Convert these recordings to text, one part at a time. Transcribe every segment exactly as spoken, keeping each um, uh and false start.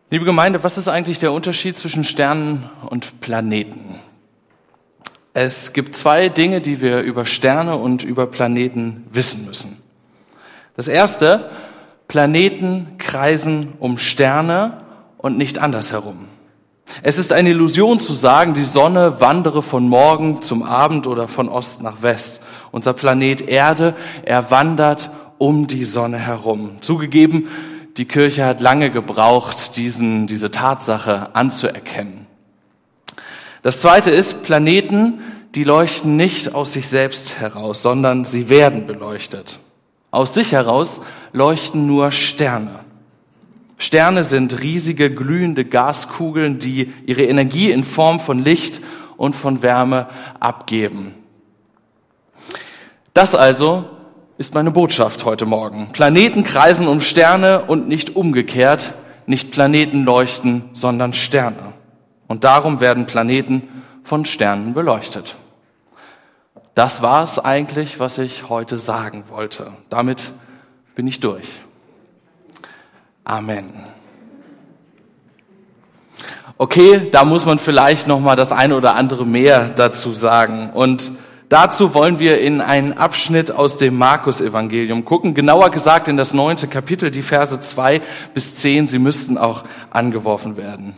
Liebe Gemeinde, was ist eigentlich der Unterschied zwischen Sternen und Planeten? Es gibt zwei Dinge, die wir über Sterne und über Planeten wissen müssen. Das erste, Planeten kreisen um Sterne und nicht andersherum. Es ist eine Illusion zu sagen, die Sonne wandere von Morgen zum Abend oder von Ost nach West. Unser Planet Erde, er wandert um die Sonne herum. Zugegeben, die Kirche hat lange gebraucht, diesen, diese Tatsache anzuerkennen. Das zweite ist, Planeten, die leuchten nicht aus sich selbst heraus, sondern sie werden beleuchtet. Aus sich heraus leuchten nur Sterne. Sterne sind riesige, glühende Gaskugeln, die ihre Energie in Form von Licht und von Wärme abgeben. Das also ist meine Botschaft heute Morgen. Planeten kreisen um Sterne und nicht umgekehrt. Nicht Planeten leuchten, sondern Sterne. Und darum werden Planeten von Sternen beleuchtet. Das war es eigentlich, was ich heute sagen wollte. Damit bin ich durch. Amen. Okay, da muss man vielleicht noch mal das eine oder andere mehr dazu sagen. Und dazu wollen wir in einen Abschnitt aus dem Markus-Evangelium gucken, genauer gesagt in das neunte Kapitel, die Verse zwei bis zehn. Sie müssten auch angeworfen werden.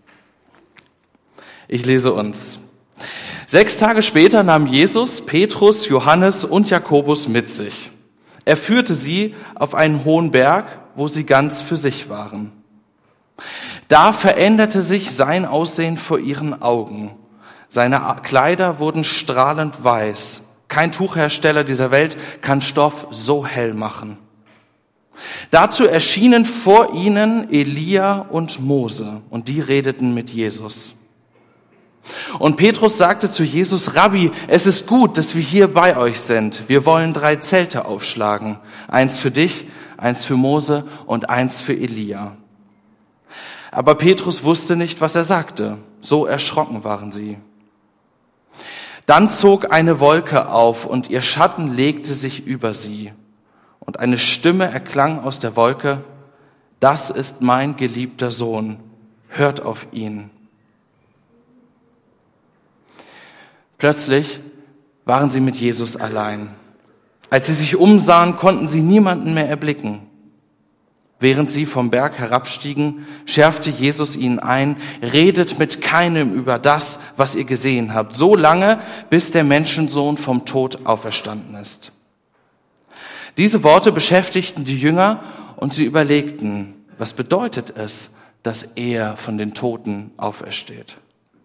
Ich lese uns. Sechs Tage später nahm Jesus Petrus, Johannes und Jakobus mit sich. Er führte sie auf einen hohen Berg, wo sie ganz für sich waren. Da veränderte sich sein Aussehen vor ihren Augen. Seine Kleider wurden strahlend weiß. Kein Tuchhersteller dieser Welt kann Stoff so hell machen. Dazu erschienen vor ihnen Elia und Mose, und die redeten mit Jesus. Und Petrus sagte zu Jesus: Rabbi, es ist gut, dass wir hier bei euch sind. Wir wollen drei Zelte aufschlagen. Eins für dich, eins für Mose und eins für Elia. Aber Petrus wusste nicht, was er sagte. So erschrocken waren sie. Dann zog eine Wolke auf und ihr Schatten legte sich über sie. Und eine Stimme erklang aus der Wolke: Das ist mein geliebter Sohn. Hört auf ihn. Plötzlich waren sie mit Jesus allein. Als sie sich umsahen, konnten sie niemanden mehr erblicken. Während sie vom Berg herabstiegen, schärfte Jesus ihnen ein: Redet mit keinem über das, was ihr gesehen habt, so lange, bis der Menschensohn vom Tod auferstanden ist. Diese Worte beschäftigten die Jünger und sie überlegten: Was bedeutet es, dass er von den Toten aufersteht?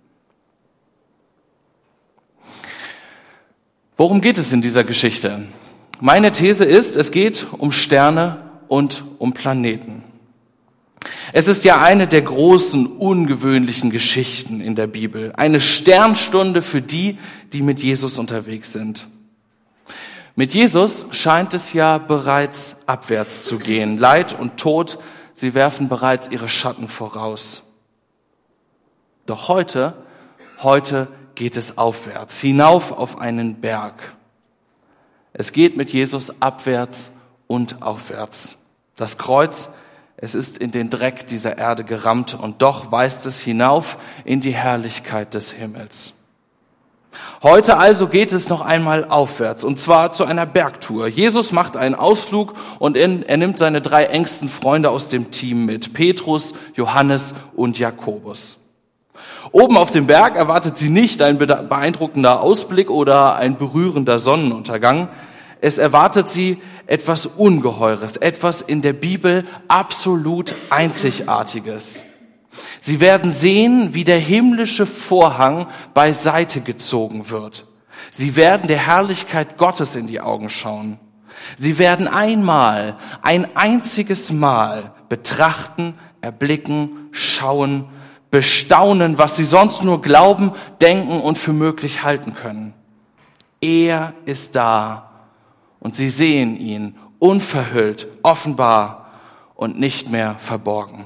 Worum geht es in dieser Geschichte? Meine These ist, es geht um Sterne und um Planeten. Es ist ja eine der großen, ungewöhnlichen Geschichten in der Bibel. Eine Sternstunde für die, die mit Jesus unterwegs sind. Mit Jesus scheint es ja bereits abwärts zu gehen. Leid und Tod, sie werfen bereits ihre Schatten voraus. Doch heute, heute geht es aufwärts, hinauf auf einen Berg. Es geht mit Jesus abwärts und aufwärts. Das Kreuz, es ist in den Dreck dieser Erde gerammt und doch weist es hinauf in die Herrlichkeit des Himmels. Heute also geht es noch einmal aufwärts, und zwar zu einer Bergtour. Jesus macht einen Ausflug und er nimmt seine drei engsten Freunde aus dem Team mit: Petrus, Johannes und Jakobus. Oben auf dem Berg erwartet sie nicht ein beeindruckender Ausblick oder ein berührender Sonnenuntergang. Es erwartet sie etwas Ungeheures, etwas in der Bibel absolut Einzigartiges. Sie werden sehen, wie der himmlische Vorhang beiseite gezogen wird. Sie werden der Herrlichkeit Gottes in die Augen schauen. Sie werden einmal, ein einziges Mal betrachten, erblicken, schauen, bestaunen, was sie sonst nur glauben, denken und für möglich halten können. Er ist da und sie sehen ihn unverhüllt, offenbar und nicht mehr verborgen.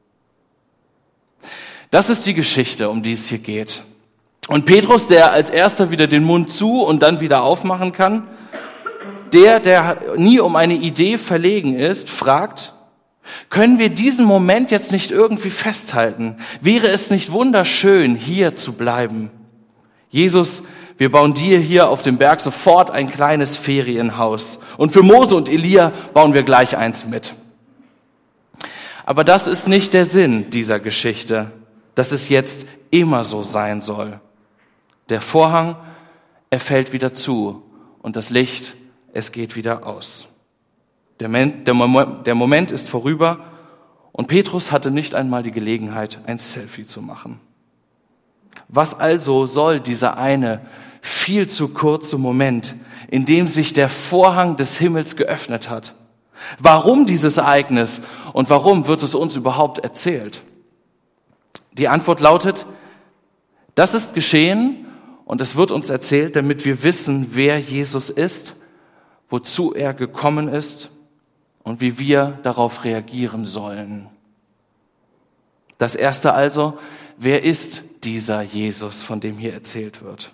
Das ist die Geschichte, um die es hier geht. Und Petrus, der als erster wieder den Mund zu und dann wieder aufmachen kann, der, der nie um eine Idee verlegen ist, fragt: Können wir diesen Moment jetzt nicht irgendwie festhalten? Wäre es nicht wunderschön, hier zu bleiben? Jesus, wir bauen dir hier auf dem Berg sofort ein kleines Ferienhaus. Und für Mose und Elia bauen wir gleich eins mit. Aber das ist nicht der Sinn dieser Geschichte, dass es jetzt immer so sein soll. Der Vorhang, er fällt wieder zu und das Licht, es geht wieder aus. Der Moment, der Moment, der Moment ist vorüber und Petrus hatte nicht einmal die Gelegenheit, ein Selfie zu machen. Was also soll dieser eine viel zu kurze Moment, in dem sich der Vorhang des Himmels geöffnet hat? Warum dieses Ereignis und warum wird es uns überhaupt erzählt? Die Antwort lautet, das ist geschehen und es wird uns erzählt, damit wir wissen, wer Jesus ist, wozu er gekommen ist und wie wir darauf reagieren sollen. Das Erste also, wer ist dieser Jesus, von dem hier erzählt wird?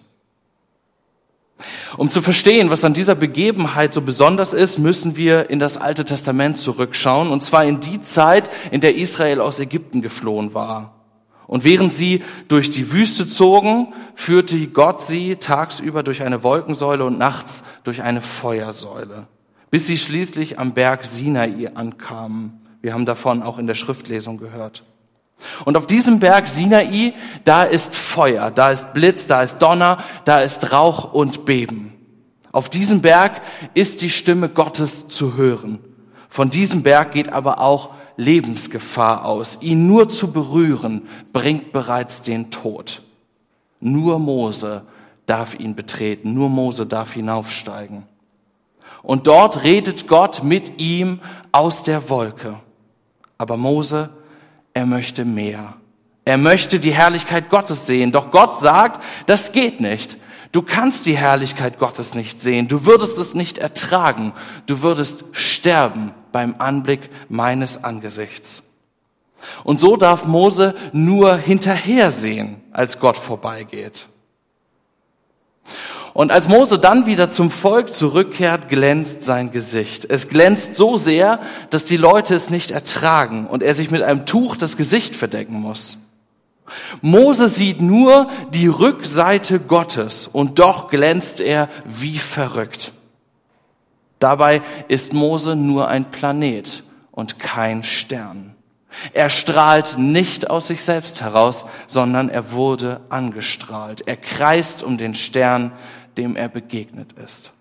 Um zu verstehen, was an dieser Begebenheit so besonders ist, müssen wir in das Alte Testament zurückschauen, und zwar in die Zeit, in der Israel aus Ägypten geflohen war. Und während sie durch die Wüste zogen, führte Gott sie tagsüber durch eine Wolkensäule und nachts durch eine Feuersäule, bis sie schließlich am Berg Sinai ankamen. Wir haben davon auch in der Schriftlesung gehört. Und auf diesem Berg Sinai, da ist Feuer, da ist Blitz, da ist Donner, da ist Rauch und Beben. Auf diesem Berg ist die Stimme Gottes zu hören. Von diesem Berg geht aber auch Lebensgefahr aus. Ihn nur zu berühren, bringt bereits den Tod. Nur Mose darf ihn betreten, nur Mose darf hinaufsteigen. Und dort redet Gott mit ihm aus der Wolke. Aber Mose, er möchte mehr. Er möchte die Herrlichkeit Gottes sehen. Doch Gott sagt, das geht nicht. Du kannst die Herrlichkeit Gottes nicht sehen. Du würdest es nicht ertragen. Du würdest sterben beim Anblick meines Angesichts. Und so darf Mose nur hinterher sehen, als Gott vorbeigeht. Und als Mose dann wieder zum Volk zurückkehrt, glänzt sein Gesicht. Es glänzt so sehr, dass die Leute es nicht ertragen und er sich mit einem Tuch das Gesicht verdecken muss. Mose sieht nur die Rückseite Gottes und doch glänzt er wie verrückt. Dabei ist Mose nur ein Planet und kein Stern. Er strahlt nicht aus sich selbst heraus, sondern er wurde angestrahlt. Er kreist um den Stern, dem er begegnet ist.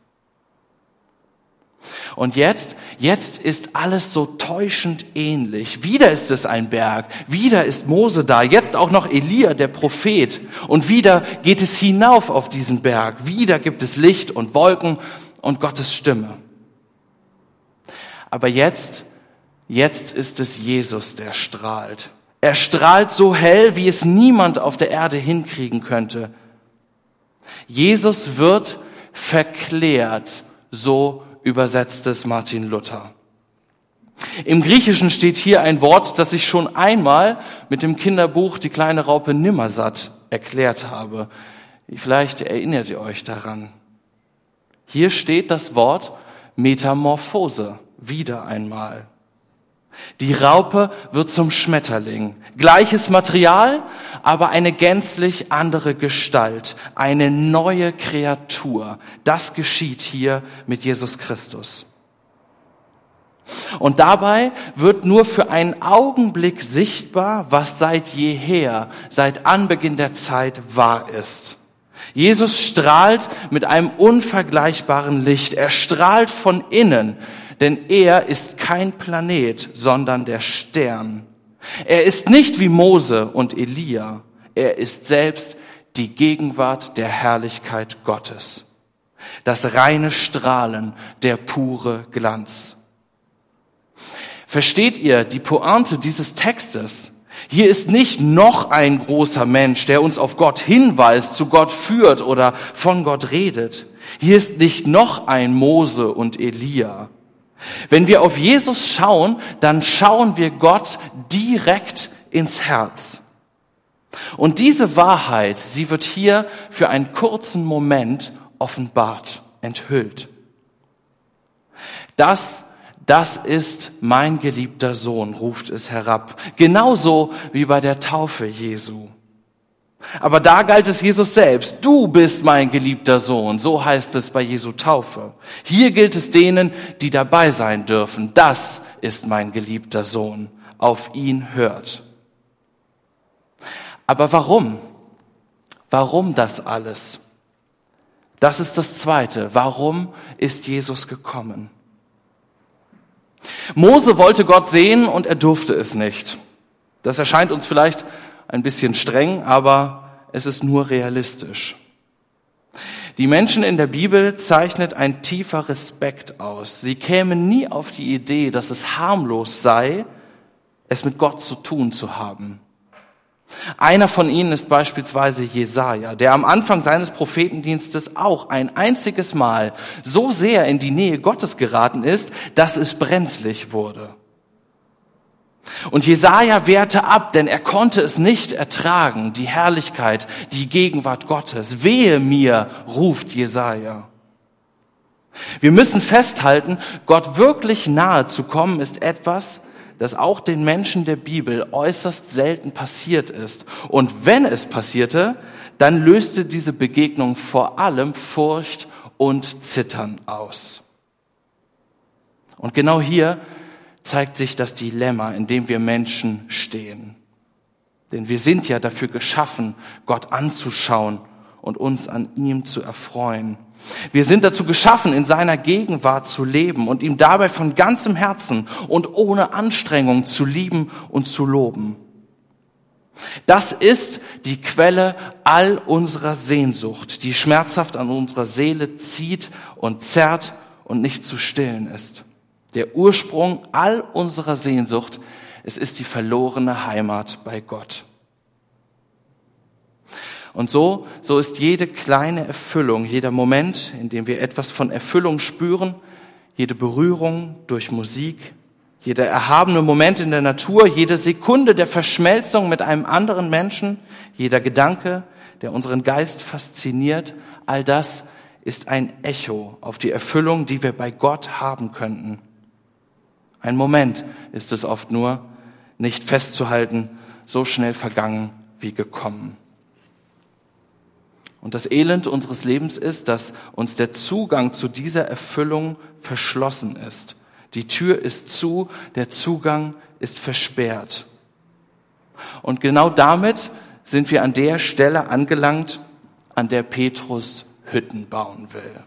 Und jetzt, jetzt ist alles so täuschend ähnlich. Wieder ist es ein Berg, wieder ist Mose da, jetzt auch noch Elia, der Prophet. Und wieder geht es hinauf auf diesen Berg. Wieder gibt es Licht und Wolken und Gottes Stimme. Aber jetzt, jetzt ist es Jesus, der strahlt. Er strahlt so hell, wie es niemand auf der Erde hinkriegen könnte. Jesus wird verklärt, so übersetzt es Martin Luther. Im Griechischen steht hier ein Wort, das ich schon einmal mit dem Kinderbuch Die kleine Raupe Nimmersatt erklärt habe. Vielleicht erinnert ihr euch daran. Hier steht das Wort Metamorphose, wieder einmal. Die Raupe wird zum Schmetterling. Gleiches Material, aber eine gänzlich andere Gestalt. Eine neue Kreatur. Das geschieht hier mit Jesus Christus. Und dabei wird nur für einen Augenblick sichtbar, was seit jeher, seit Anbeginn der Zeit wahr ist. Jesus strahlt mit einem unvergleichbaren Licht. Er strahlt von innen. Denn er ist kein Planet, sondern der Stern. Er ist nicht wie Mose und Elia. Er ist selbst die Gegenwart der Herrlichkeit Gottes. Das reine Strahlen, der pure Glanz. Versteht ihr die Pointe dieses Textes? Hier ist nicht noch ein großer Mensch, der uns auf Gott hinweist, zu Gott führt oder von Gott redet. Hier ist nicht noch ein Mose und Elia. Wenn wir auf Jesus schauen, dann schauen wir Gott direkt ins Herz. Und diese Wahrheit, sie wird hier für einen kurzen Moment offenbart, enthüllt. Das, das ist mein geliebter Sohn, ruft es herab. Genauso wie bei der Taufe Jesu. Aber da galt es Jesus selbst. Du bist mein geliebter Sohn. So heißt es bei Jesu Taufe. Hier gilt es denen, die dabei sein dürfen. Das ist mein geliebter Sohn. Auf ihn hört. Aber warum? Warum das alles? Das ist das Zweite. Warum ist Jesus gekommen? Mose wollte Gott sehen und er durfte es nicht. Das erscheint uns vielleicht ein bisschen streng, aber es ist nur realistisch. Die Menschen in der Bibel zeichnet ein tiefer Respekt aus. Sie kämen nie auf die Idee, dass es harmlos sei, es mit Gott zu tun zu haben. Einer von ihnen ist beispielsweise Jesaja, der am Anfang seines Prophetendienstes auch ein einziges Mal so sehr in die Nähe Gottes geraten ist, dass es brenzlig wurde. Und Jesaja wehrte ab, denn er konnte es nicht ertragen, die Herrlichkeit, die Gegenwart Gottes. Wehe mir, ruft Jesaja. Wir müssen festhalten, Gott wirklich nahe zu kommen, ist etwas, das auch den Menschen der Bibel äußerst selten passiert ist. Und wenn es passierte, dann löste diese Begegnung vor allem Furcht und Zittern aus. Und genau hier zeigt sich das Dilemma, in dem wir Menschen stehen. Denn wir sind ja dafür geschaffen, Gott anzuschauen und uns an ihm zu erfreuen. Wir sind dazu geschaffen, in seiner Gegenwart zu leben und ihm dabei von ganzem Herzen und ohne Anstrengung zu lieben und zu loben. Das ist die Quelle all unserer Sehnsucht, die schmerzhaft an unserer Seele zieht und zerrt und nicht zu stillen ist. Der Ursprung all unserer Sehnsucht, es ist die verlorene Heimat bei Gott. Und so, so ist jede kleine Erfüllung, jeder Moment, in dem wir etwas von Erfüllung spüren, jede Berührung durch Musik, jeder erhabene Moment in der Natur, jede Sekunde der Verschmelzung mit einem anderen Menschen, jeder Gedanke, der unseren Geist fasziniert, all das ist ein Echo auf die Erfüllung, die wir bei Gott haben könnten. Ein Moment ist es oft nur, nicht festzuhalten, so schnell vergangen wie gekommen. Und das Elend unseres Lebens ist, dass uns der Zugang zu dieser Erfüllung verschlossen ist. Die Tür ist zu, der Zugang ist versperrt. Und genau damit sind wir an der Stelle angelangt, an der Petrus Hütten bauen will.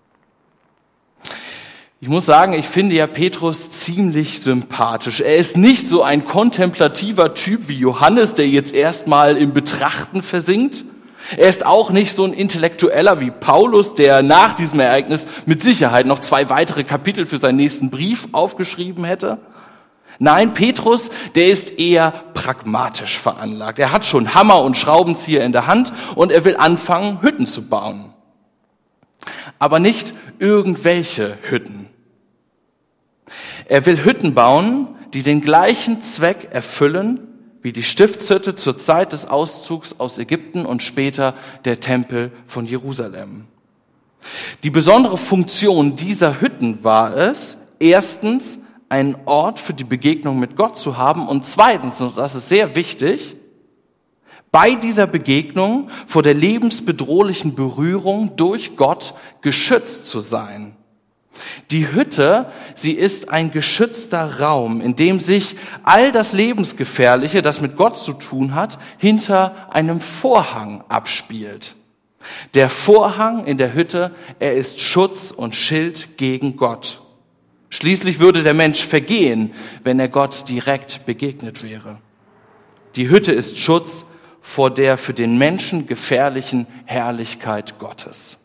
Ich muss sagen, ich finde ja Petrus ziemlich sympathisch. Er ist nicht so ein kontemplativer Typ wie Johannes, der jetzt erstmal im Betrachten versinkt. Er ist auch nicht so ein Intellektueller wie Paulus, der nach diesem Ereignis mit Sicherheit noch zwei weitere Kapitel für seinen nächsten Brief aufgeschrieben hätte. Nein, Petrus, der ist eher pragmatisch veranlagt. Er hat schon Hammer und Schraubenzieher in der Hand und er will anfangen, Hütten zu bauen. Aber nicht irgendwelche Hütten. Er will Hütten bauen, die den gleichen Zweck erfüllen, wie die Stiftshütte zur Zeit des Auszugs aus Ägypten und später der Tempel von Jerusalem. Die besondere Funktion dieser Hütten war es, erstens, einen Ort für die Begegnung mit Gott zu haben und zweitens, und das ist sehr wichtig, bei dieser Begegnung vor der lebensbedrohlichen Berührung durch Gott geschützt zu sein. Die Hütte, sie ist ein geschützter Raum, in dem sich all das Lebensgefährliche, das mit Gott zu tun hat, hinter einem Vorhang abspielt. Der Vorhang in der Hütte, er ist Schutz und Schild gegen Gott. Schließlich würde der Mensch vergehen, wenn er Gott direkt begegnet wäre. Die Hütte ist Schutz vor der für den Menschen gefährlichen Herrlichkeit Gottes.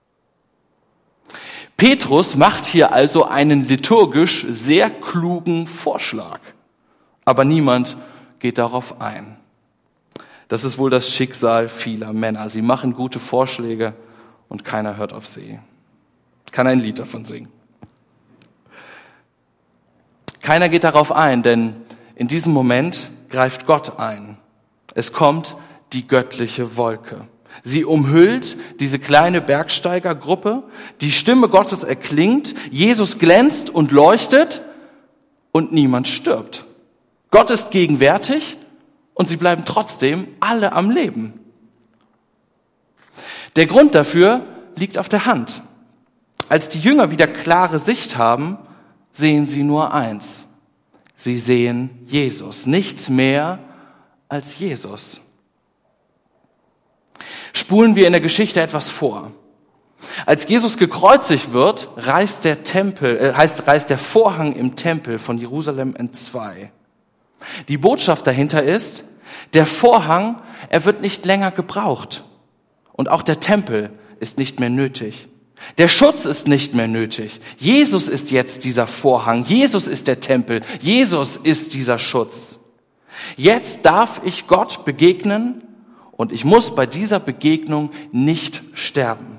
Petrus macht hier also einen liturgisch sehr klugen Vorschlag, aber niemand geht darauf ein. Das ist wohl das Schicksal vieler Männer. Sie machen gute Vorschläge und keiner hört auf sie. Ich kann ein Lied davon singen. Keiner geht darauf ein, denn in diesem Moment greift Gott ein. Es kommt die göttliche Wolke. Sie umhüllt diese kleine Bergsteigergruppe. Die Stimme Gottes erklingt. Jesus glänzt und leuchtet und niemand stirbt. Gott ist gegenwärtig und sie bleiben trotzdem alle am Leben. Der Grund dafür liegt auf der Hand. Als die Jünger wieder klare Sicht haben, sehen sie nur eins. Sie sehen Jesus, nichts mehr als Jesus. Spulen wir in der Geschichte etwas vor. Als Jesus gekreuzigt wird, reißt der Tempel, äh, heißt, reißt der Vorhang im Tempel von Jerusalem entzwei. Die Botschaft dahinter ist, der Vorhang, er wird nicht länger gebraucht. Und auch der Tempel ist nicht mehr nötig. Der Schutz ist nicht mehr nötig. Jesus ist jetzt dieser Vorhang. Jesus ist der Tempel. Jesus ist dieser Schutz. Jetzt darf ich Gott begegnen und ich muss bei dieser Begegnung nicht sterben.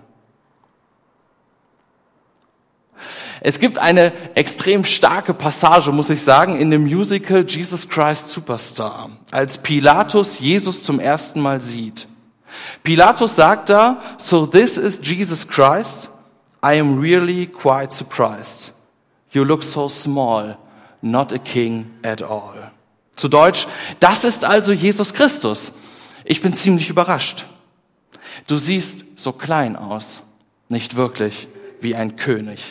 Es gibt eine extrem starke Passage, muss ich sagen, in dem Musical Jesus Christ Superstar, als Pilatus Jesus zum ersten Mal sieht. Pilatus sagt da, "So this is Jesus Christ. I am really quite surprised. You look so small, not a king at all." Zu Deutsch, das ist also Jesus Christus. Ich bin ziemlich überrascht. Du siehst so klein aus, nicht wirklich wie ein König.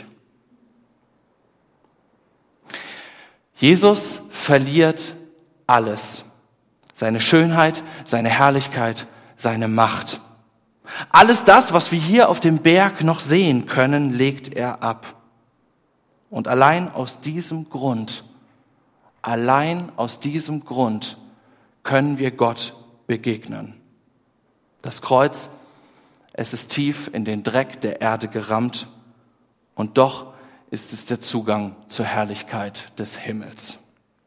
Jesus verliert alles. Seine Schönheit, seine Herrlichkeit, seine Macht. Alles das, was wir hier auf dem Berg noch sehen können, legt er ab. Und allein aus diesem Grund, allein aus diesem Grund können wir Gott begegnen. Das Kreuz, es ist tief in den Dreck der Erde gerammt und doch ist es der Zugang zur Herrlichkeit des Himmels.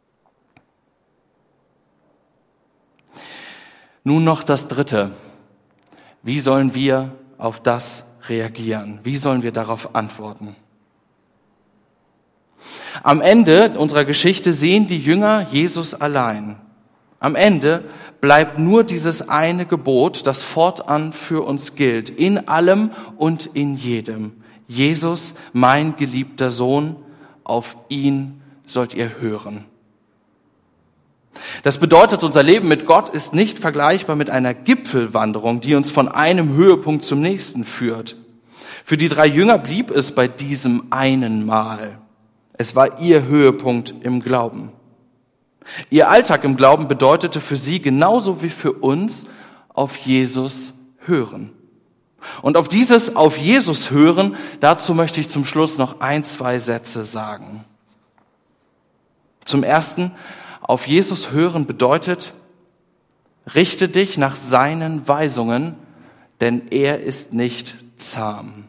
Nun noch das Dritte. Wie sollen wir auf das reagieren? Wie sollen wir darauf antworten? Am Ende unserer Geschichte sehen die Jünger Jesus allein. Am Ende bleibt nur dieses eine Gebot, das fortan für uns gilt, in allem und in jedem. Jesus, mein geliebter Sohn, auf ihn sollt ihr hören. Das bedeutet, unser Leben mit Gott ist nicht vergleichbar mit einer Gipfelwanderung, die uns von einem Höhepunkt zum nächsten führt. Für die drei Jünger blieb es bei diesem einen Mal. Es war ihr Höhepunkt im Glauben. Ihr Alltag im Glauben bedeutete für sie genauso wie für uns auf Jesus hören. Und auf dieses auf Jesus hören, dazu möchte ich zum Schluss noch ein, zwei Sätze sagen. Zum Ersten, auf Jesus hören bedeutet, richte dich nach seinen Weisungen, denn er ist nicht zahm.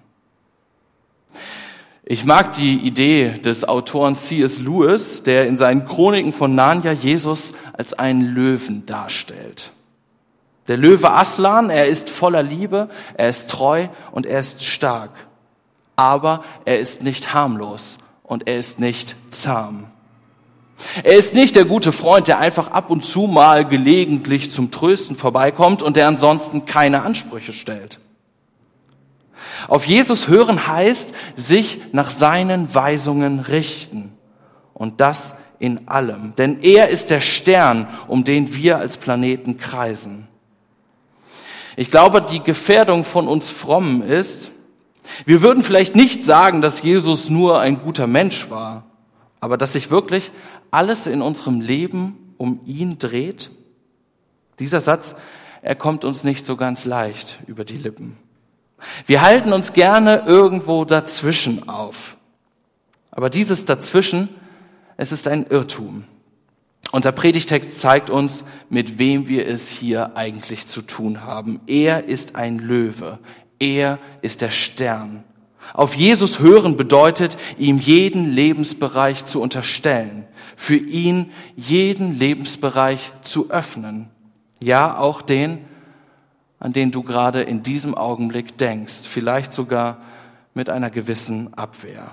Ich mag die Idee des Autoren C S Lewis, der in seinen Chroniken von Narnia Jesus als einen Löwen darstellt. Der Löwe Aslan, er ist voller Liebe, er ist treu und er ist stark. Aber er ist nicht harmlos und er ist nicht zahm. Er ist nicht der gute Freund, der einfach ab und zu mal gelegentlich zum Trösten vorbeikommt und der ansonsten keine Ansprüche stellt. Auf Jesus hören heißt, sich nach seinen Weisungen richten. Und das in allem. Denn er ist der Stern, um den wir als Planeten kreisen. Ich glaube, die Gefährdung von uns Frommen ist, wir würden vielleicht nicht sagen, dass Jesus nur ein guter Mensch war, aber dass sich wirklich alles in unserem Leben um ihn dreht. Dieser Satz, er kommt uns nicht so ganz leicht über die Lippen. Wir halten uns gerne irgendwo dazwischen auf. Aber dieses Dazwischen, es ist ein Irrtum. Unser Predigtext zeigt uns, mit wem wir es hier eigentlich zu tun haben. Er ist ein Löwe. Er ist der Stern. Auf Jesus hören bedeutet, ihm jeden Lebensbereich zu unterstellen. Für ihn jeden Lebensbereich zu öffnen. Ja, auch den, an den du gerade in diesem Augenblick denkst. Vielleicht sogar mit einer gewissen Abwehr.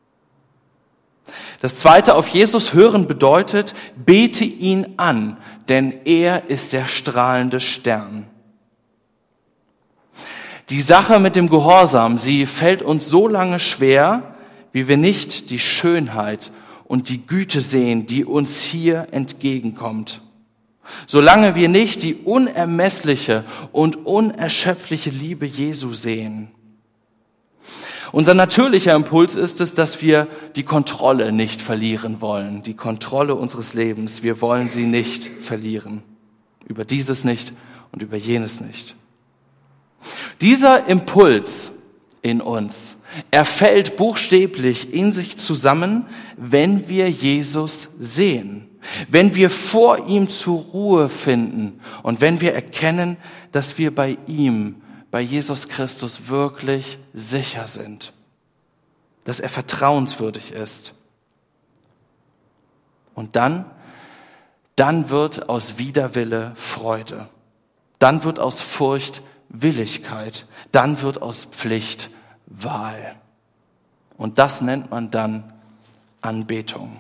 Das Zweite, auf Jesus hören bedeutet, bete ihn an, denn er ist der strahlende Stern. Die Sache mit dem Gehorsam, sie fällt uns so lange schwer, wie wir nicht die Schönheit und die Güte sehen, die uns hier entgegenkommt. Solange wir nicht die unermessliche und unerschöpfliche Liebe Jesu sehen. Unser natürlicher Impuls ist es, dass wir die Kontrolle nicht verlieren wollen, die Kontrolle unseres Lebens. Wir wollen sie nicht verlieren. Über dieses nicht und über jenes nicht. Dieser Impuls in uns, er fällt buchstäblich in sich zusammen, wenn wir Jesus sehen, wenn wir vor ihm zur Ruhe finden und wenn wir erkennen, dass wir bei ihm, bei Jesus Christus wirklich sicher sind, dass er vertrauenswürdig ist. Und dann, dann wird aus Widerwille Freude, dann wird aus Furcht Willigkeit, dann wird aus Pflicht Wahl. Und das nennt man dann Anbetung.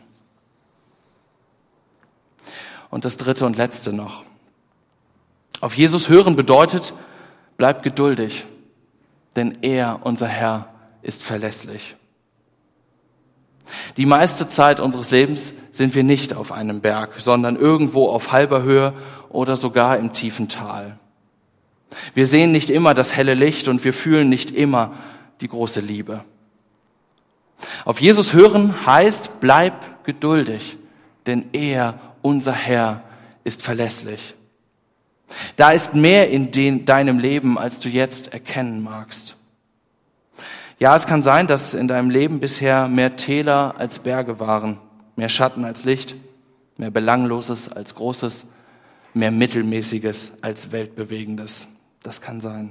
Und das dritte und letzte noch. Auf Jesus hören bedeutet, bleib geduldig, denn er, unser Herr, ist verlässlich. Die meiste Zeit unseres Lebens sind wir nicht auf einem Berg, sondern irgendwo auf halber Höhe oder sogar im tiefen Tal. Wir sehen nicht immer das helle Licht und wir fühlen nicht immer die große Liebe. Auf Jesus hören heißt, bleib geduldig, denn er, unser Herr, ist verlässlich. Da ist mehr in den, deinem Leben, als du jetzt erkennen magst. Ja, es kann sein, dass in deinem Leben bisher mehr Täler als Berge waren, mehr Schatten als Licht, mehr Belangloses als Großes, mehr Mittelmäßiges als Weltbewegendes. Das kann sein.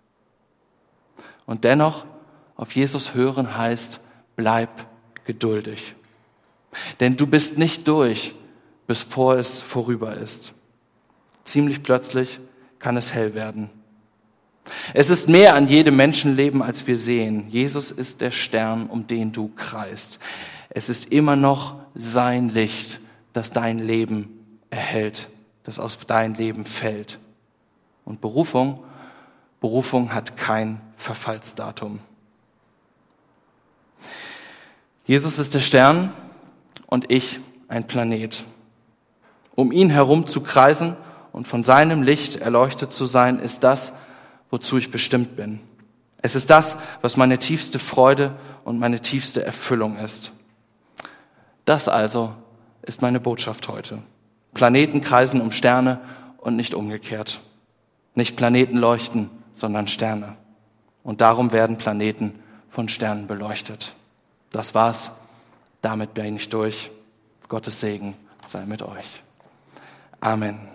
Und dennoch, auf Jesus hören heißt, bleib geduldig. Denn du bist nicht durch, bevor es vorüber ist. Ziemlich plötzlich kann es hell werden. Es ist mehr an jedem Menschenleben, als wir sehen. Jesus ist der Stern, um den du kreist. Es ist immer noch sein Licht, das dein Leben erhält, das aus dein Leben fällt. Und Berufung, Berufung hat kein Verfallsdatum. Jesus ist der Stern und ich ein Planet. Um ihn herum zu kreisen und von seinem Licht erleuchtet zu sein, ist das, wozu ich bestimmt bin. Es ist das, was meine tiefste Freude und meine tiefste Erfüllung ist. Das also ist meine Botschaft heute. Planeten kreisen um Sterne und nicht umgekehrt. Nicht Planeten leuchten, sondern Sterne. Und darum werden Planeten von Sternen beleuchtet. Das war's. Damit bin ich durch. Gottes Segen sei mit euch. Amen.